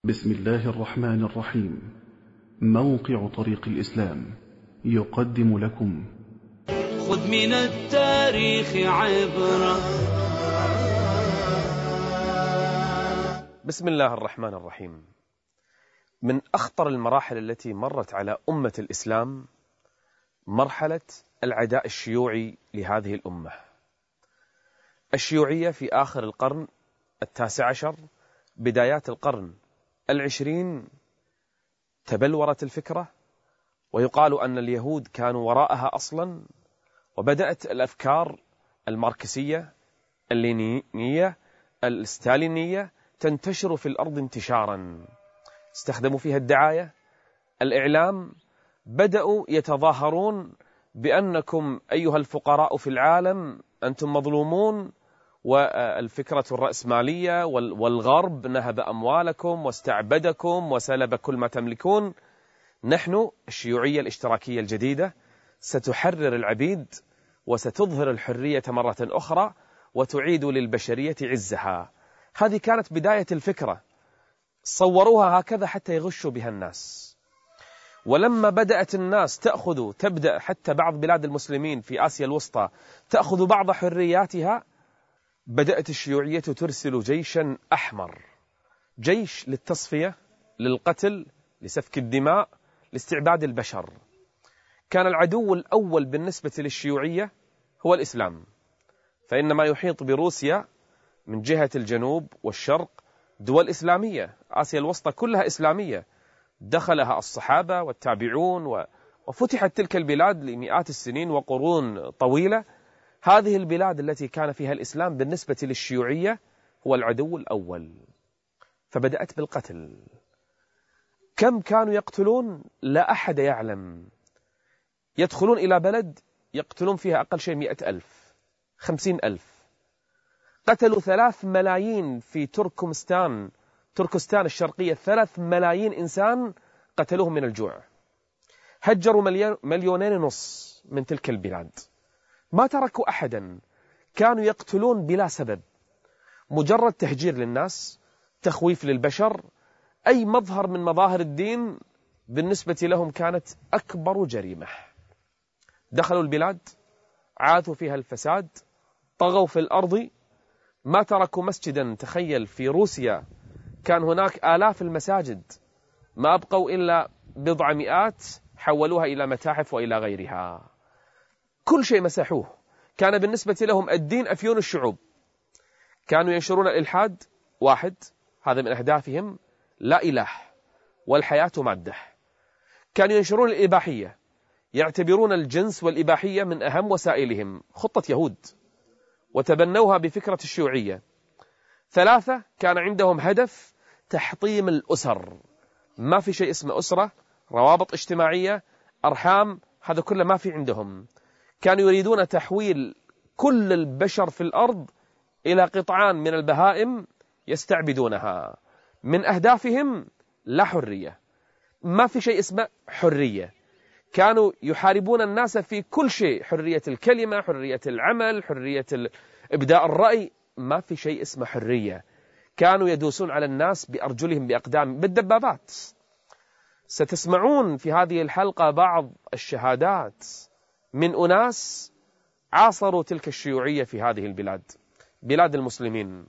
بسم الله الرحمن الرحيم. موقع طريق الإسلام يقدم لكم خذ من التاريخ عبرة. بسم الله الرحمن الرحيم. من أخطر المراحل التي مرت على أمة الإسلام مرحلة العداء الشيوعي لهذه الأمة. الشيوعية في آخر القرن 19 بدايات القرن 20 تبلورت الفكرة، ويقال أن اليهود كانوا وراءها أصلا، وبدأت الأفكار الماركسية اللينية الستالينية تنتشر في الأرض انتشارا. استخدموا فيها الدعاية، الإعلام، بدأوا يتظاهرون بأنكم أيها الفقراء في العالم أنتم مظلومون، والفكرة الرأسمالية والغرب نهب أموالكم واستعبدكم وسلب كل ما تملكون. نحن الشيوعية الاشتراكية الجديدة ستحرر العبيد وستظهر الحرية مرة أخرى وتعيد للبشرية عزها. هذه كانت بداية الفكرة، صوروها هكذا حتى يغشوا بها الناس. ولما بدأت الناس تبدأ حتى بعض بلاد المسلمين في آسيا الوسطى تأخذ بعض حرياتها، بدأت الشيوعية ترسل جيشا أحمر، جيش للتصفية، للقتل، لسفك الدماء، لاستعباد البشر. كان العدو الأول بالنسبة للشيوعية هو الإسلام، فإن ما يحيط بروسيا من جهة الجنوب والشرق دول إسلامية، آسيا الوسطى كلها إسلامية، دخلها الصحابة والتابعون وفتحت تلك البلاد لمئات السنين وقرون طويلة. هذه البلاد التي كان فيها الإسلام بالنسبة للشيوعية هو العدو الأول، فبدأت بالقتل. كم كانوا يقتلون؟ لا أحد يعلم. يدخلون إلى بلد يقتلون فيها أقل شيء 100,000 50,000. قتلوا 3 ملايين في تركستان الشرقية، 3 ملايين إنسان قتلوهم من الجوع. هجروا 2.5 مليون من تلك البلاد، ما تركوا أحدا. كانوا يقتلون بلا سبب، مجرد تهجير للناس، تخويف للبشر. أي مظهر من مظاهر الدين بالنسبة لهم كانت أكبر جريمة. دخلوا البلاد، عاثوا فيها الفساد، طغوا في الأرض، ما تركوا مسجدا. تخيل في روسيا كان هناك آلاف المساجد، ما أبقوا إلا بضع مئات حولوها إلى متاحف وإلى غيرها. كل شيء مسحوه. كان بالنسبة لهم الدين أفيون الشعوب. كانوا ينشرون الإلحاد، واحد هذا من أهدافهم، لا إله والحياة مادة. كانوا ينشرون الإباحية، يعتبرون الجنس والإباحية من أهم وسائلهم، خطة يهود، وتبنوها بفكرة الشيوعية. 3 كان عندهم هدف تحطيم الأسر. ما في شيء اسمه أسرة، روابط اجتماعية، أرحام، هذا كله ما في عندهم. كانوا يريدون تحويل كل البشر في الأرض إلى قطعان من البهائم يستعبدونها. من أهدافهم لا حرية، ما في شيء اسمه حرية. كانوا يحاربون الناس في كل شيء، حرية الكلمة، حرية العمل، حرية إبداء الرأي، ما في شيء اسمه حرية. كانوا يدوسون على الناس بأرجلهم بأقدام بالدبابات. ستسمعون في هذه الحلقة بعض الشهادات من أناس عاصروا تلك الشيوعية في هذه البلاد، بلاد المسلمين.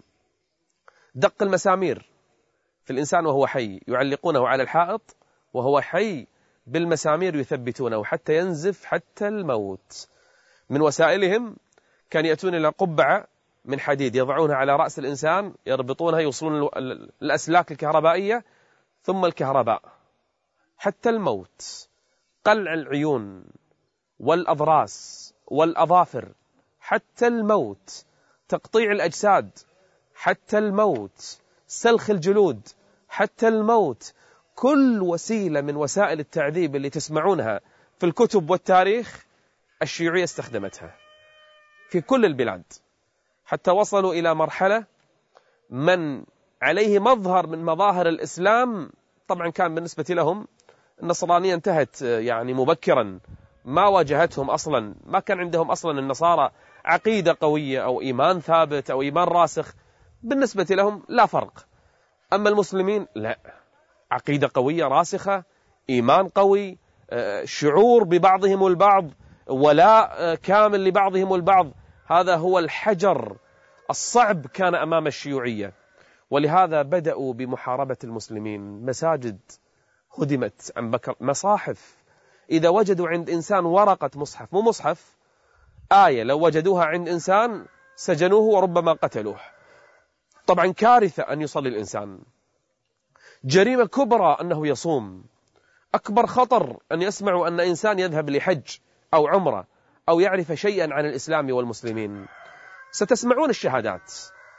دق المسامير في الإنسان وهو حي، يعلقونه على الحائط وهو حي بالمسامير يثبتونه حتى ينزف حتى الموت. من وسائلهم كان يأتون إلى قبعة من حديد يضعونها على رأس الإنسان، يربطونها، يوصلون الأسلاك الكهربائية ثم الكهرباء حتى الموت. قلع العيون والأضراس والأظافر حتى الموت، تقطيع الأجساد حتى الموت، سلخ الجلود حتى الموت. كل وسيلة من وسائل التعذيب اللي تسمعونها في الكتب والتاريخ الشيوعية استخدمتها في كل البلاد، حتى وصلوا إلى مرحلة من عليه مظهر من مظاهر الإسلام. طبعا كان بالنسبة لهم النصرانية انتهت يعني مبكرا، ما واجهتهم أصلا، ما كان عندهم أصلا النصارى عقيدة قوية أو إيمان ثابت أو إيمان راسخ، بالنسبة لهم لا فرق. أما المسلمين لا، عقيدة قوية راسخة، إيمان قوي، شعور ببعضهم البعض، ولاء كامل لبعضهم البعض. هذا هو الحجر الصعب كان أمام الشيوعية، ولهذا بدأوا بمحاربة المسلمين. مساجد هدمت عن بكر، مصاحف إذا وجدوا عند إنسان ورقة مصحف، مو مصحف، آية، لو وجدوها عند إنسان سجنوه وربما قتلوه. طبعا كارثة أن يصلي الإنسان، جريمة كبرى أنه يصوم، أكبر خطر أن يسمعوا أن إنسان يذهب لحج أو عمرة أو يعرف شيئا عن الإسلام والمسلمين. ستسمعون الشهادات،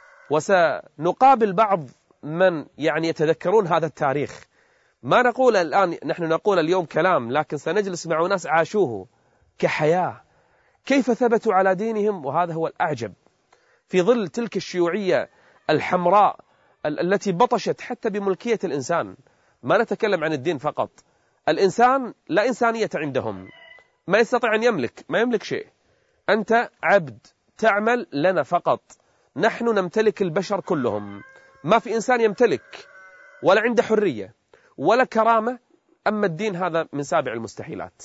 وسنقابل بعض من يتذكرون هذا التاريخ. ما نقول الآن، نحن نقول اليوم كلام، لكن سنجلس مع ناس عاشوه كحياة، كيف ثبتوا على دينهم. وهذا هو الأعجب في ظل تلك الشيوعية الحمراء التي بطشت حتى بملكية الإنسان. ما نتكلم عن الدين فقط، الإنسان لا إنسانية عندهم، ما يستطيع أن يملك، ما يملك شيء. أنت عبد تعمل لنا فقط، نحن نمتلك البشر كلهم، ما في إنسان يمتلك ولا عنده حرية ولا كرامة. أما الدين هذا من سابع المستحيلات.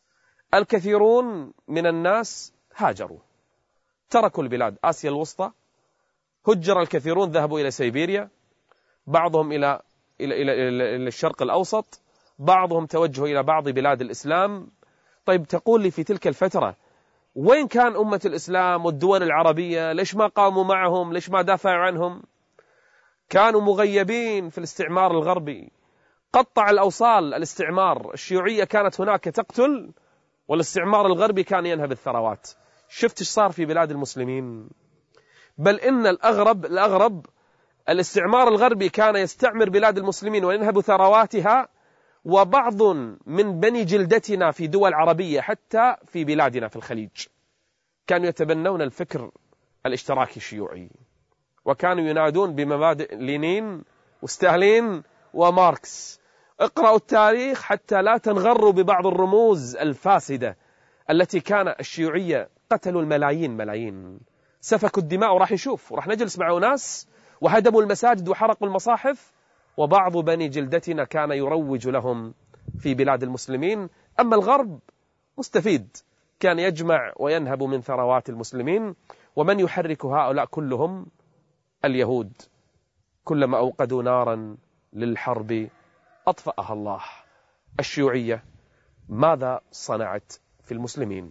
الكثيرون من الناس هاجروا، تركوا البلاد. آسيا الوسطى هجر الكثيرون، ذهبوا إلى سيبيريا، بعضهم إلى الشرق الأوسط، بعضهم توجهوا إلى بعض بلاد الإسلام. طيب تقول لي في تلك الفترة وين كان أمة الإسلام والدول العربية؟ ليش ما قاموا معهم؟ ليش ما دافعوا عنهم؟ كانوا مغيبين في الاستعمار الغربي، قطع الأوصال الاستعمار. الشيوعية كانت هناك تقتل، والاستعمار الغربي كان ينهب الثروات. شفت ايش صار في بلاد المسلمين؟ بل إن الأغرب الاستعمار الغربي كان يستعمر بلاد المسلمين وينهب ثرواتها، وبعض من بني جلدتنا في دول عربية حتى في بلادنا في الخليج كانوا يتبنون الفكر الاشتراكي الشيوعي، وكانوا ينادون بمبادئ لينين وستالين وماركس. اقرأوا التاريخ حتى لا تنغروا ببعض الرموز الفاسدة التي كان الشيوعية قتلوا الملايين، سفكوا الدماء. وراح يشوف، وراح نجلس مع ناس وهدموا المساجد وحرقوا المصاحف، وبعض بني جلدتنا كان يروج لهم في بلاد المسلمين. أما الغرب مستفيد، كان يجمع وينهب من ثروات المسلمين. ومن يحرك هؤلاء كلهم؟ اليهود. كلما أوقدوا نارا للحرب أطفأها الله. الشيوعية ماذا صنعت في المسلمين؟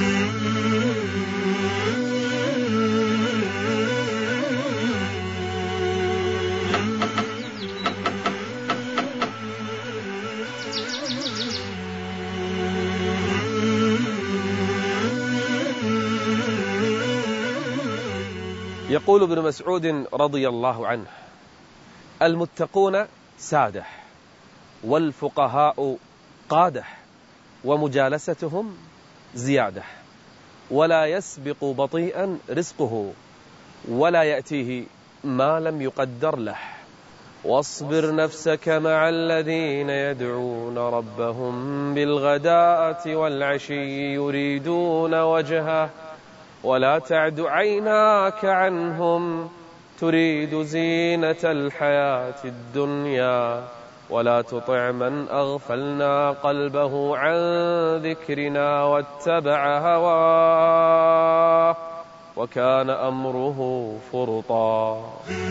يقول ابن مسعود رضي الله عنه: المتقون سادة، والفقهاء قادة، ومجالستهم زيادة، ولا يسبق بطيئا رزقه، ولا يأتيه ما لم يقدر له. واصبر نفسك مع الذين يدعون ربهم بالغداة والعشي يريدون وجهه، ولا تعد عيناك عنهم تريد زينة الحياة الدنيا، ولا تطع من أغفلنا قلبه عن ذكرنا واتبع هواه وكان أمره فرطا.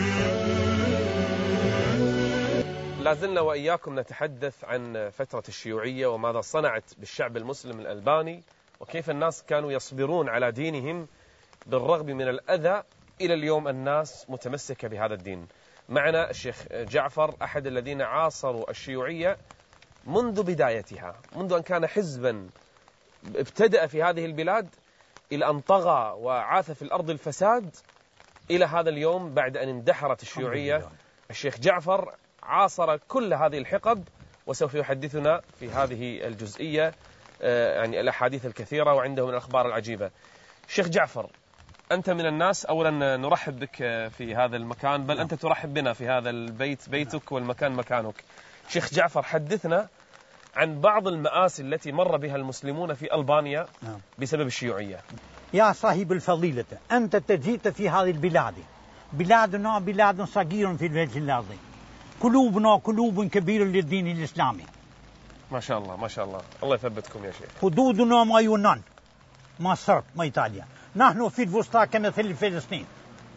لازلنا وإياكم نتحدث عن فترة الشيوعية وماذا صنعت بالشعب المسلم الألباني، وكيف الناس كانوا يصبرون على دينهم بالرغم من الأذى. إلى اليوم الناس متمسكة بهذا الدين. معنا الشيخ جعفر، أحد الذين عاصروا الشيوعية منذ بدايتها، منذ أن كان حزبا ابتدأ في هذه البلاد إلى أن طغى وعاث في الأرض الفساد إلى هذا اليوم بعد أن اندحرت الشيوعية. الشيخ جعفر عاصر كل هذه الحقب، وسوف يحدثنا في هذه الجزئية يعني الأحاديث الكثيرة وعنده من الأخبار العجيبة. شيخ جعفر، أنت من الناس، أولا نرحب بك في هذا المكان، بل أنت ترحب بنا في هذا البيت، بيتك والمكان مكانك. شيخ جعفر، حدثنا عن بعض المآسي التي مر بها المسلمون في ألبانيا بسبب الشيوعية. يا صاحب الفضيلة، أنت جئت في هذه البلاد، بلادنا بلاد صغيرة في الوجه الأرضي، قلوبنا قلوب كبيرة للدين الإسلامي. ما شاء الله ما شاء الله، الله يثبتكم يا شيخ. حدودنا ما يونان، ما صرب، ما إيطاليا. نحن في الوسطى كمثل فلسطين.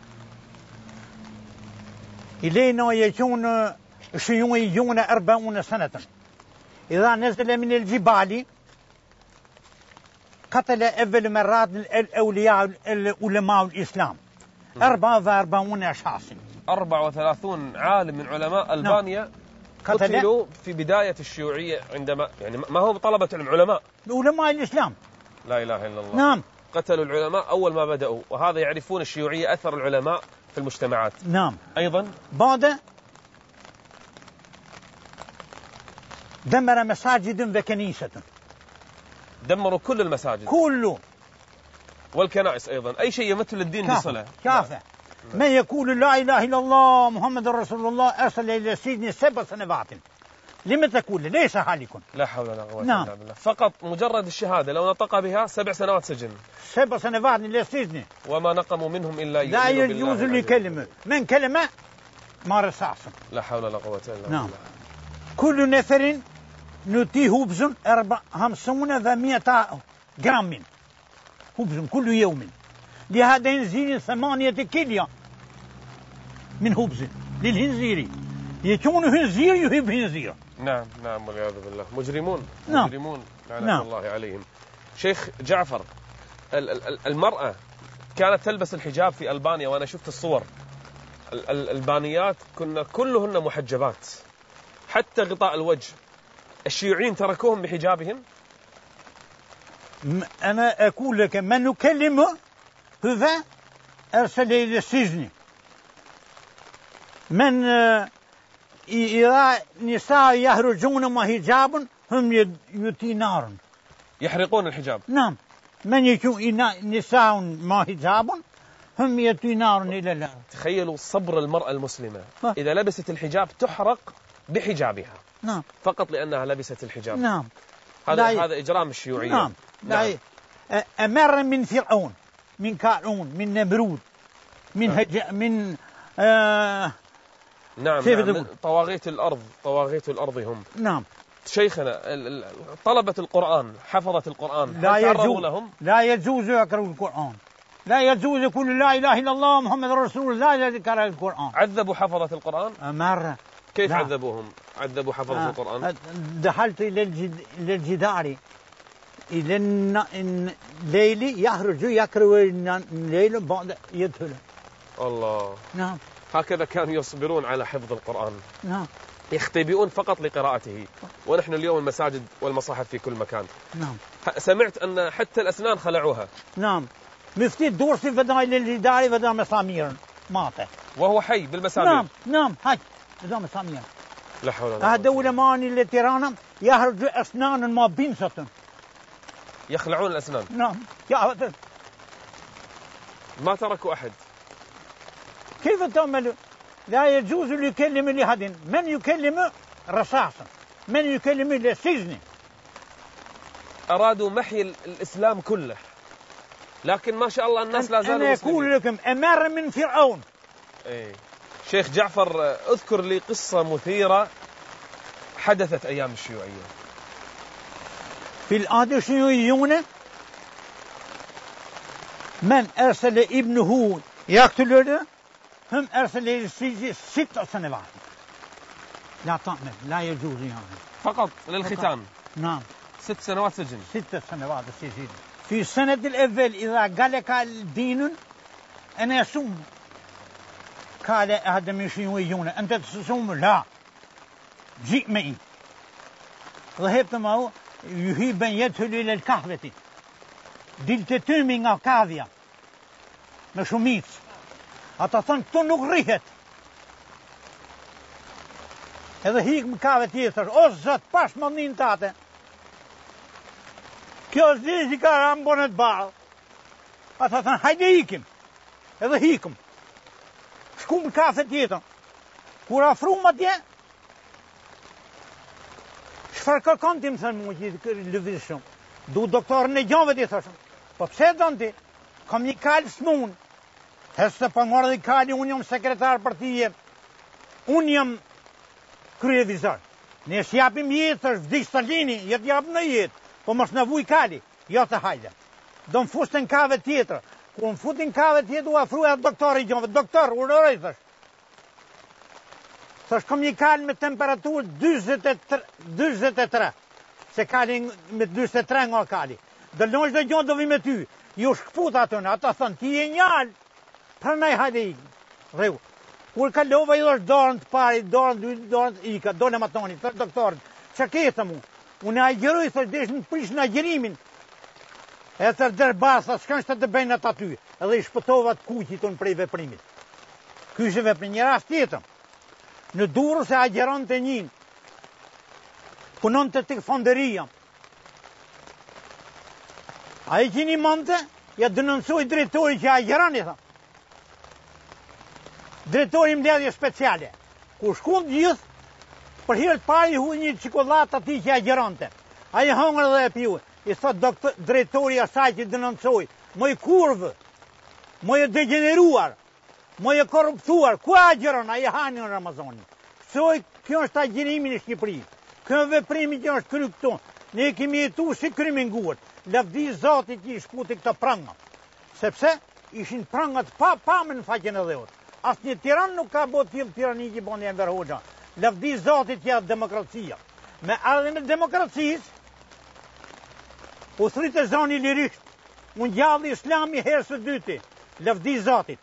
إلينا يجون شيوعيون 40 سنة. إذا نزل من الجبال قتل أول مرات الأولياء العلماء الإسلام 44 شخصا. 34 عالم من علماء ألبانيا قتلوا في بداية الشيوعية، عندما يعني ما هو طلبة علم، علماء الإسلام. لا إله إلا الله. نعم. قتلوا العلماء أول ما بدأوا، وهذا يعرفون الشيوعية أثر العلماء في المجتمعات. نعم. أيضا بعد دمر مساجد وكنيسة، دمروا كل المساجد كله، والكنائس أيضا، أي شيء يمثل الدين بصلة. كافة. من يقول لا إله إلا الله محمد رسول الله أرسل إلى السجن 7 سنوات. لما تقول ليس حالكم؟ لا حول ولا قوة إلا بالله. فقط مجرد الشهادة لو نطق بها 7 سنوات سجن. 7 سنوات إلى السجن. وما نقموا منهم إلا لا يجوز لكلمة من كلمة ما رصاص. لا حول ولا قوة إلا بالله. نعم. كل نفر نتيه خبز 500 جرام خبز كل يوم، لهذا ينزل 8 كيلو من خبز للهنزير. يكون هنزير يحب هنزير. نعم نعم والعياذ بالله. مجرمون. نعم. مجرمون لعنة الله عليهم. شيخ جعفر، المرأة كانت تلبس الحجاب في ألبانيا، وأنا شفت الصور. الألبانيات كنا كلهن محجبات حتى غطاء الوجه. الشيوعيين تركوهم بحجابهم. أنا أقول لك من نكلمه هو أرسل إلى السجن. من إذا نساء يخرجون مع حجاب هم يطينون، يحرقون الحجاب. نعم. من يكون نساء مع حجاب هم يطينون إلى الأرض. تخيلوا صبر المرأة المسلمة إذا لبست الحجاب تحرق بحجابها. نعم. فقط لأنها لبست الحجاب. نعم. هذا إجرام الشيوعية. نعم. نعم. أمر من فرعون، من كارون، من نمرود، من نعم. طواغيت الأرض هم. نعم. شيخنا، طلبة القرآن، حفظة القرآن، لا يجوز يقرأ القرآن. لا يجوز يقول لا إله إلا الله محمد رسول الله لا يقرأ القرآن. عذبوا حفظة القرآن؟ مرة. كيف عذبوهم؟ عذبوا حفظة القرآن؟ دخلت إلى الجدار إلى الليل، يخرج يقرأ الليل بعد يدخل. الله. نعم. هكذا كانوا يصبرون على حفظ القرآن. نعم. يختبئون فقط لقراءته، ونحن اليوم المساجد والمصاحف في كل مكان. نعم. سمعت أن حتى الأسنان خلعوها. نعم. مفتي الدورسي فدا إلى الجدار فدا مسامير ماته وهو حي بالمسامير. نعم. نعم. هاي فدا مسامير. لا حول ولا قوة. هذا علماء اللي ترانا يخرج أسنان ما بينسة. يخلعون الأسنان. نعم. يا ما تركوا أحد. كيف تعمل؟ لا يجوز ليكلم لأحد. من يكلم رصاصا، من يكلم للسجن. أرادوا محي الإسلام كله، لكن ما شاء الله الناس لا زالوا أنا مسلمين. أقول لكم أمر من فرعون. إيه. شيخ جعفر، اذكر لي قصة مثيرة حدثت أيام الشيوعية. في العهد الشيوعيون من أرسل ابنه يقتله هم أرسل إلى السجن 6 سنوات. لا تعمل، لا يجوز يعني. فقط للختان. نعم. 6 سنوات سجن. 6 سنوات السجن. في السنة الأول إذا قال لك الدين أنا أصوم، قال أحد من الشيوعيون أنت تصوم؟ لا، جئ معي. ذهبت معه، يحب أن يدخل إلى القهوة. دلت تيمين القهوة مشوميت أتصنت نغريت. هذا هيك مكافة يسر أزت باش منين تاته كيوز ديزي كارام بونت باع أتصنت هيديكم. هذا هيكم شكون مكافة يسر كورا فرومة دي شفركا كنتم سنموشي لفيشم دو دكتور نجاوة دي سرشم فبسيدان دي كمنيكال سمون هسه بانغورد كالي اونيوم سكرتار بارتيه اونيوم kryevizor. Ne s'japim jetë, është vdik Stalini, jetë japim në jetë, po mos në vuj kali, jo të hajde. Do më fushtë në kave tjetër. Ku më futin kave tjetër, u afruja doktori gjonëve. Doktor, urëroj, thësh. Thësh, kom një kalë me temperaturë 23. Se kali me 23 nga kali. Dëllonsh dhe gjonë do vi me ty. Ju shkput atënë, ata thënë, ti e njallë. Pranaj hajde i. Reu. Kur kalova i është dorën të pari, dorën dy, dorën të ika, dole ma toni, thësh doktorit. Që ketë mu? Unë agjeroj, thësh, desh në prish në agjerimin. E të dërbasa, s'kanë shtë të bëjnë atë aty, edhe i shpëtova të kuqit unë prej veprimit. Ky është veprim, një rast tjetër. Në Durrës se agjeron të njën, punon të fonderia. A i që një mënte, ja dënënsoj drejtori që agjeron, i tha. Drejtori më ledhje speciale. Ku shkun gjithë, për hirët pari hu një qikolat ati që agjeronte. A i hongër dhe e pjuë. I thot drejtori asaj që dënëncoj, më i kurvë, më i degeneruar, më i korruptuar, ku agjeron, a i hani në Ramazonin. Soj, kjo është agjerimi në Shqipëri, kjo veprimi që është kry këtu, ne kemi jetu si kryminguar, lavdi Zotit që i shputi këto pranga, sepse ishin prangat pa me në faqen e dheut. Asë një tiran nuk ka bo t'il tirani që bon e Enver Hoxha, lavdi Zotit që është demokracia. Me ardhe në demokracisë, u thritë e zoni lirisht, unë gjallë islami herë së dyti, lavdi Zotit.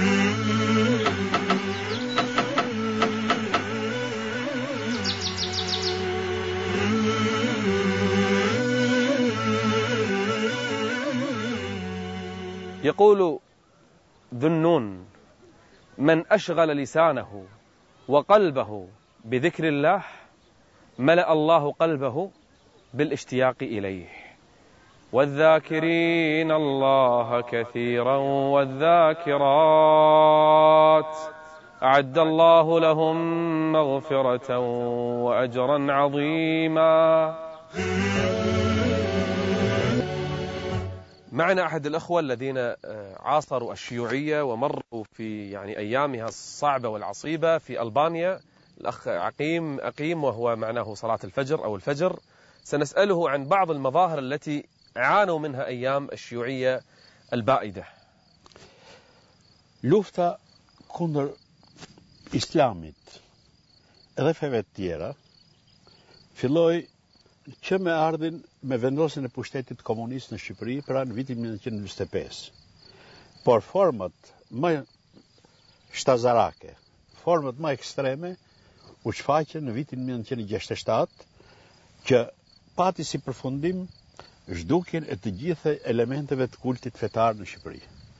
يقول ذو النون من أشغل لسانه وقلبه بذكر الله ملأ الله قلبه بالاشتياق إليه والذاكرين الله كثيرا والذاكرات أعد الله لهم مغفرة وأجرا عظيما. معنا أحد الأخوة الذين عاصروا الشيوعية ومروا في أيامها الصعبة والعصيبة في ألبانيا، الأخ أقيم وهو معناه صلاة الفجر أو الفجر. سنسأله عن بعض المظاهر التي عانوا منها أيام الشيوعية البائدة. Lufta kundër islamit edhe feve të tjera filloi që me ardhin me vendosjen e pushtetit komunist në Shqipëri pra në vitin 1945. Por format më shtazarake, format më ekstreme u shfaqën në vitin 1967 që pati si përfundim zhdukjen e të gjitha elementeve të kultit fetar në Shqipëri.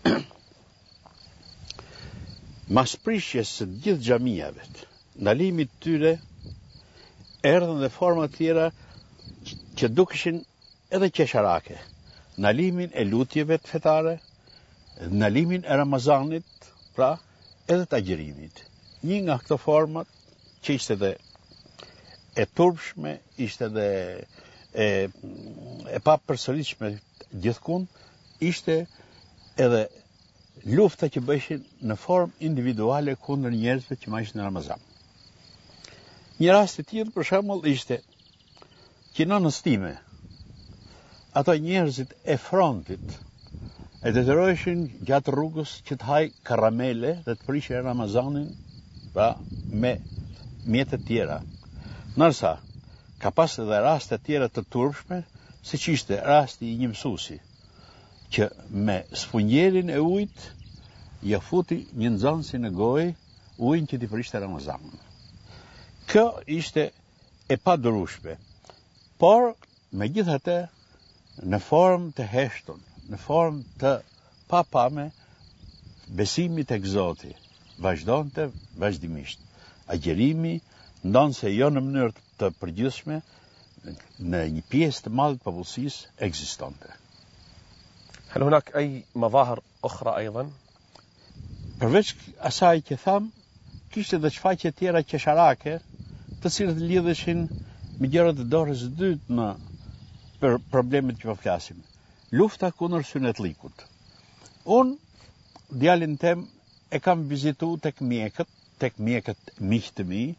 Mas prishjes së gjithë xhamijave, ndalimit të tyre, erdhën dhe forma tjera që dukeshin edhe qesharake. Ndalimin e lutjeve të fetare, ndalimin e Ramazanit, pra edhe të agjerimit. Një nga këto format që ishte dhe e turpshme, ishte dhe e pa përsëritshme gjithkund, ishte edhe lufta që bëheshin në formë individuale kundër njerëzve që ishin në Ramazan. Një rast i tillë për shembull ishte që në nëstime ato njerëzit e frontit e detyroheshin gjatë rrugës që të haj karamele dhe të prishin Ramazanin pra me mjete tjera. Ndërsa ka pas edhe raste tjera të turpshme, siç ishte rasti i një mësuesi që me sfunjerin e ujit ja futi një nxënësi në gojë ujin që t'i prishte Ramazanin. Kjo ishte e padurueshme, por megjithatë në formë të heshtun, në formë të papame, besimi tek Zoti vazhdonte vazhdimisht. Agjerimi ndonse jo në mënyrë të përgjithshme në një pjesë të madhe të popullsisë ekzistonte. هل هناك أي مظاهر أخرى أيضا؟ Përveç asaj që tham, kishte edhe shfaqje tjera qesharake, të cilët lidheshin me gjërat e dorës së dytë në për problemet që po flasim. Lufta kundër synetlikut. Unë djalin tem e kam vizituar tek mjekët miq të mi, të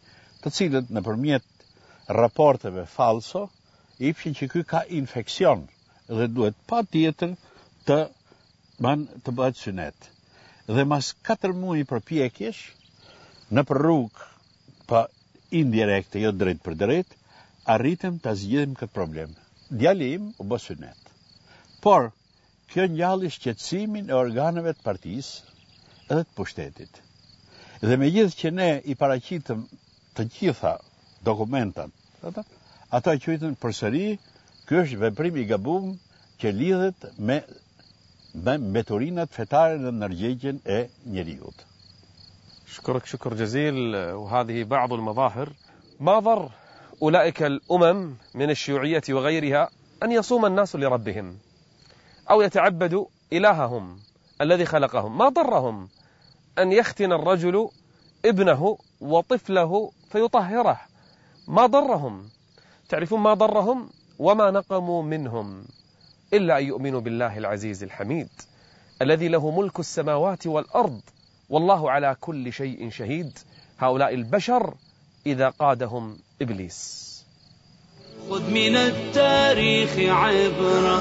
të cilët nëpërmjet raporteve falso ifshin që ky ka infeksion dhe duhet patjetër të bëhet synet. Dhe mas 4 muaj përpjekjesh në rrugë pa indirekte, jo drejt për drejt, arritëm të zgjidhim këtë problem. Djali im u bë synet. Por kjo ngjalli shqetësimin e organeve të partisë edhe të pushtetit. Dhe megjithë që ne i paraqitëm të gjitha dokumentat, ato e quajtën përsëri, ky është veprim i gabuar që lidhet me mbeturinat fetare në ndërgjegjen e njeriut. أشكرك شكر جزيل. وهذه بعض المظاهر. ما ضر أولئك الأمم من الشيوعية وغيرها أن يصوم الناس لربهم أو يتعبدوا إلههم الذي خلقهم. ما ضرهم أن يختن الرجل ابنه وطفله فيطهره. ما ضرهم. تعرفون ما ضرهم؟ وما نقموا منهم إلا أن يؤمنوا بالله العزيز الحميد الذي له ملك السماوات والأرض والله على كل شيء شهيد. هؤلاء البشر إذا قادهم إبليس. خذ من التاريخ عبرة.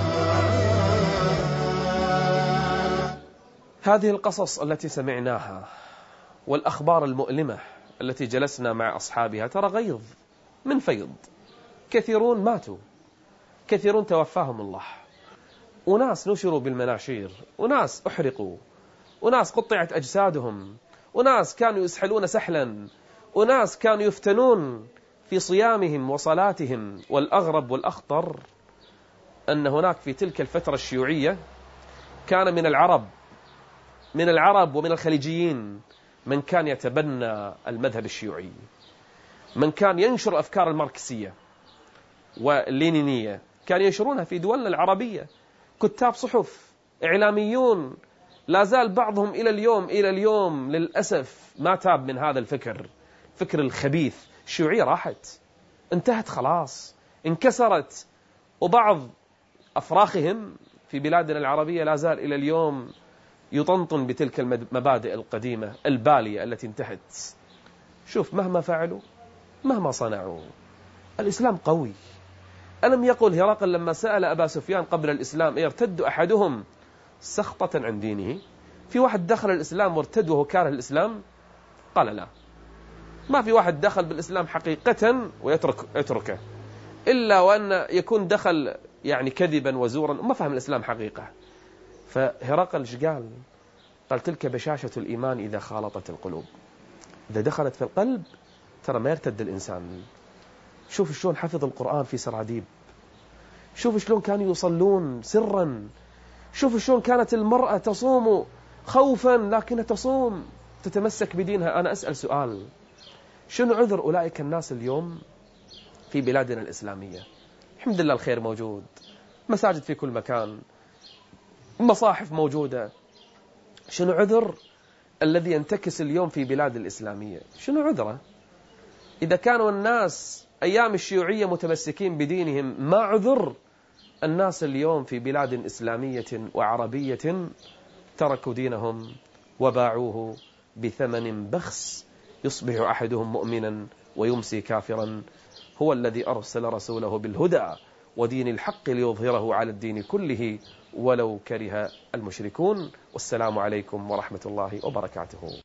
هذه القصص التي سمعناها والأخبار المؤلمة التي جلسنا مع أصحابها ترى غيظ من فيض. كثيرون ماتوا، كثيرون توفاهم الله، وناس نشروا بالمناشير، وناس أحرقوا، وناس قطعت أجسادهم، وناس كانوا يسحلون سحلا، وناس كانوا يفتنون في صيامهم وصلاتهم. والأغرب والأخطر أن هناك في تلك الفترة الشيوعية كان من العرب ومن الخليجيين من كان يتبنى المذهب الشيوعي، من كان ينشر الأفكار الماركسية واللينينية، كان ينشرونها في دولنا العربية. كتاب صحف، إعلاميون، لا زال بعضهم إلى اليوم للأسف ما تاب من هذا الفكر الخبيث. الشيوعية راحت، انتهت خلاص، انكسرت. وبعض أفراخهم في بلادنا العربية لا زال إلى اليوم يطنطن بتلك المبادئ القديمة البالية التي انتهت. شوف، مهما فعلوا، مهما صنعوا، الإسلام قوي. ألم يقل هرقل لما سأل أبا سفيان قبل الإسلام يرتد أحدهم سخطة عن دينه؟ في واحد دخل الإسلام وارتد وهو كاره الإسلام؟ قال لا، ما في واحد دخل بالإسلام حقيقة ويتركه إلا وأن يكون دخل يعني كذبا وزورا وما فهم الإسلام حقيقة. فهرقل ايش قال؟ قال تلك بشاشة الإيمان إذا خالطت القلوب. إذا دخلت في القلب ترى ما يرتد الإنسان. شوف شلون حفظ القرآن في سراديب، شوف شلون كانوا يصلون سرا، شوف شلون كانت المرأة تصوم خوفا لكنها تصوم تتمسك بدينها. أنا أسأل سؤال، شنو عذر أولئك الناس اليوم في بلادنا الإسلامية؟ الحمد لله الخير موجود، مساجد في كل مكان، مصاحف موجودة. شنو عذر الذي ينتكس اليوم في بلاد الإسلامية؟ شنو عذره؟ إذا كانوا الناس أيام الشيوعية متمسكين بدينهم، ما عذر الناس اليوم في بلاد إسلامية وعربية تركوا دينهم وباعوه بثمن بخس، يصبح أحدهم مؤمنا ويمسي كافرا. هو الذي أرسل رسوله بالهدى ودين الحق ليظهره على الدين كله ولو كره المشركون. والسلام عليكم ورحمة الله وبركاته.